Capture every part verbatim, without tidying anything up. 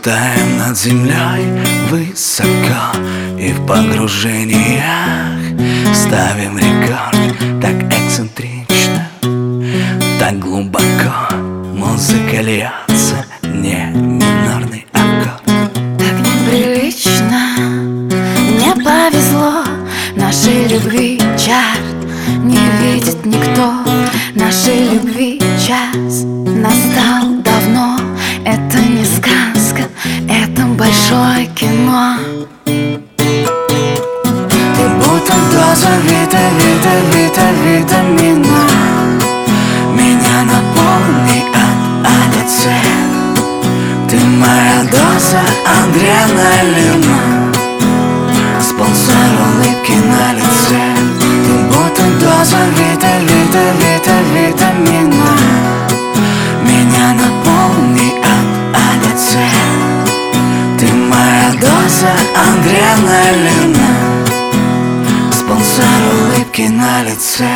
Летаем над землей высоко и в погружениях ставим рекорд. Так эксцентрично, так глубоко музыка льется, не минорный аккорд. Так неприлично, не повезло нашей любви чарт. Не видит никто нашей любви час. Настал давно, это не сказка, это большое кино. Ты будто доза вита, вита, вита, витамина. Меня наполни от А до Ц. Ты моя доза адреналина, спонсор улыбки на лице. Ты будто доза вита, вита, вита, витамина. Меня наполни от А до Ц. Ты моя доза адреналина, спонсор улыбки на лице.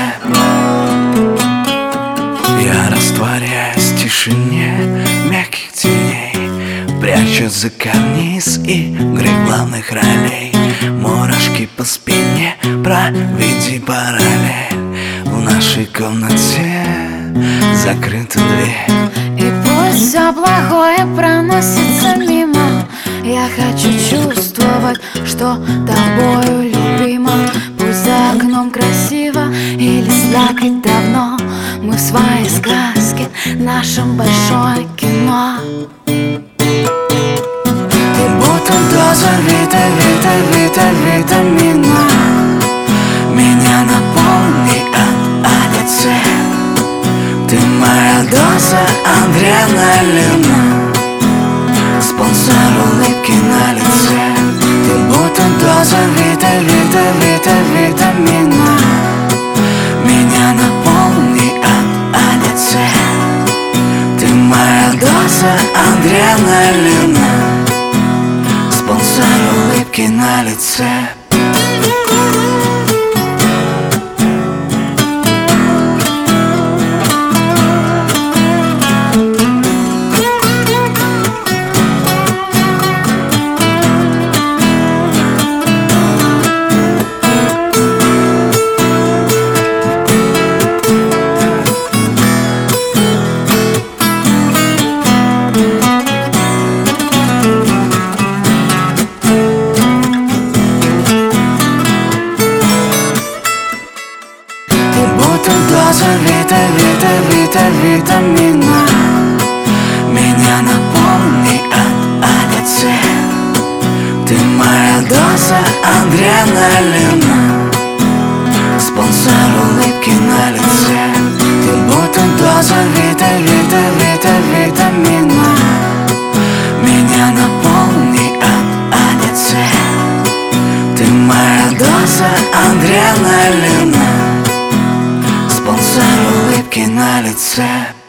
Я растворяюсь в тишине мягких теней, прячусь за карниз игры главных ролей. Мурашки по спине, проведи параллель. В нашей комнате закрыта дверь. И пусть все плохое проносится мимо, я хочу чувствовать, что тобою любима. Пусть за окном красиво или слякоть давно, мы в своей сказке, нашем большое кино. Ты будто доза вита, вита, вита, витамина. Меня наполни от А до Ц. Ты моя доза адреналина, спонсор улыбки на лице. Ты будто доза вита, вита, вита, витамина. Меня наполни от А до Ц. Ты моя доза адреналина, спонсор улыбки на лице. Доза вита, вита, вита, витамина. Меня наполни от А до Ц. Ты моя доза адреналина, спонсор улыбки на лице. Ты будто доза вита, вита, вита, витамина. Меня наполни от А до Ц. Ты моя доза адреналина, спонсор улыбки на лице.